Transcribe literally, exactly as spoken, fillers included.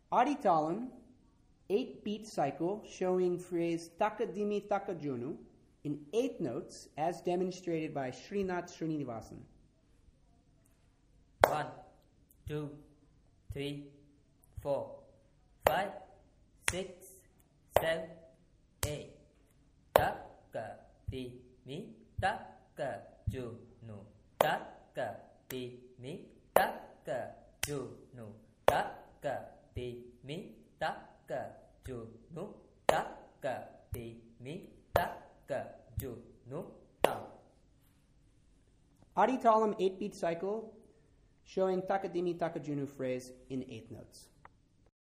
Aditalam, eight-beat cycle showing phrase Takadimi Takajunu in eight notes as demonstrated by Srinath Srinivasan. One, two, three, four, five, six, seven, eight. Taka di mi taka junu. Taka di mi taka junu. Taka di mi taka junu. Taka di mi taka junu. Aditalam eight-beat cycle showing Takadimi Takajunu phrase in eight notes.